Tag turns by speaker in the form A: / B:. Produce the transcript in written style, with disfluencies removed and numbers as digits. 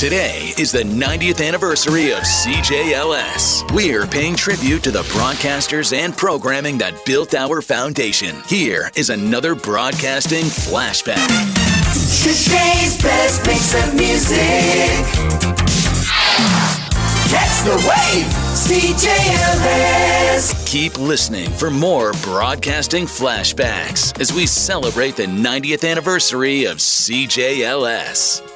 A: Today is the 90th anniversary of CJLS. We're paying tribute to the broadcasters and programming that built our foundation. Here is another broadcasting flashback.
B: Today's best mix of music. Catch the wave, CJLS.
A: Keep listening for more broadcasting flashbacks as we celebrate the 90th anniversary of CJLS.